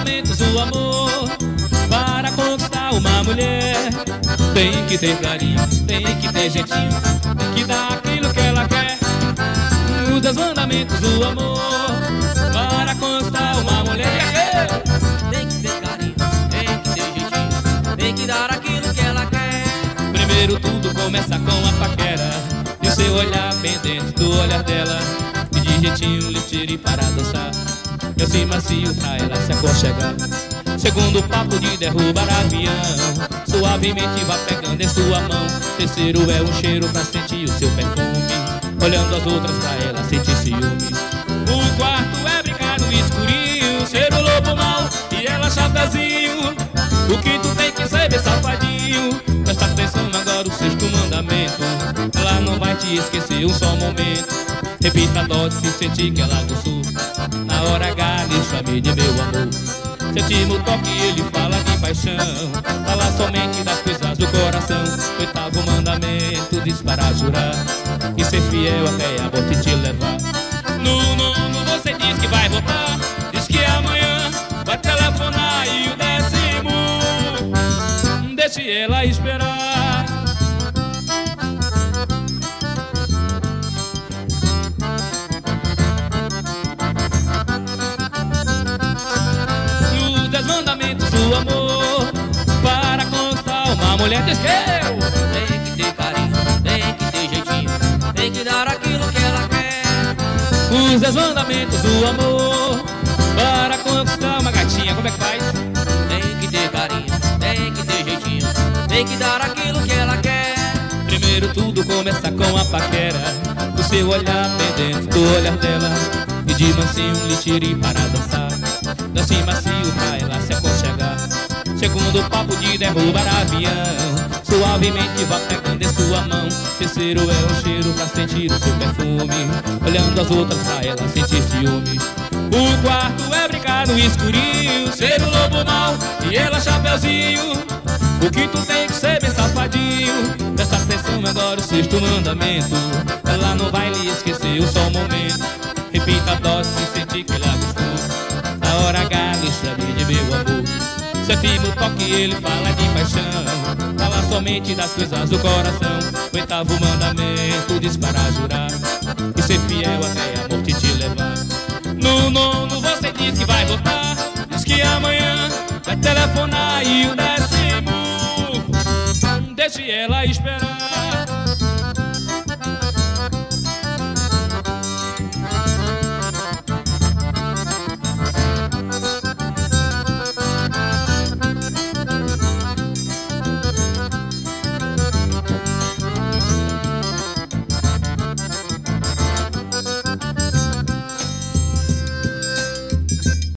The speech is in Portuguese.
mandamentos do amor. Para conquistar uma mulher, tem que ter carinho, tem que ter jeitinho, tem que dar aquilo que ela quer. Os 10 mandamentos do amor. Para conquistar uma mulher, tem que ter carinho, tem que ter jeitinho, tem que dar aquilo que ela quer. primeiro tudo começa com a paquera, e o seu olhar bem dentro do olhar dela, e de jeitinho lhe tire para dançar, e assim macio pra ela se aconchegar. Segundo papo de derrubar avião, suavemente vá pegando em sua mão. Terceiro é um cheiro pra sentir o seu perfume, olhando as outras pra ela sentir ciúme. O quarto é brincar no escurinho, ser o lobo mau e ela chapeuzinho. O quinto tem que ser bem safadinho. Presta atenção agora o 6º mandamento, ela não vai te esquecer um só momento. Repita a dose se sentir que ela gostou. Na hora H lhe chame de meu amor. Sétimo toque ele fala de paixão, fala somente das coisas do coração. 8º mandamento diz para jurar e ser fiel até a morte te levar. No 9º você diz que vai voltar, diz que amanhã vai telefonar. E o 10º, deixe ela esperar. Os 10 mandamentos do amor. Para conquistar uma mulher, diz que eu tem que ter carinho, tem que ter jeitinho, tem que dar aquilo que ela quer. Os 10 mandamentos do amor. Para conquistar uma gatinha, como é que faz? Tem que ter carinho, tem que ter jeitinho, tem que dar aquilo que ela quer. Primeiro tudo começa com a paquera, o seu olhar bem dentro do olhar dela, e de mansinho lhe tire para dançar, dance macio pra ela se aconchegar. Segundo papo de derrubar avião, suavemente vá pegando em sua mão. Terceiro é um cheiro pra sentir o seu perfume, olhando as outras pra ela sentir ciúme. O quarto é brincar no escurinho, ser o lobo mau e ela chapeuzinho. O quinto tem que ser bem safadinho. Presta atenção agora o 6º mandamento, ela não vai lhe esquecer um só momento. Repita a dose se sentir que ela gostou. Na hora H lhe chame de meu amor. 7º toque ele fala de paixão, fala somente das coisas do coração. 8º mandamento diz para jurar e ser fiel até a morte te levar. No 9º você diz que vai voltar, diz que amanhã vai telefonar. E o 10º, deixe ela esperar.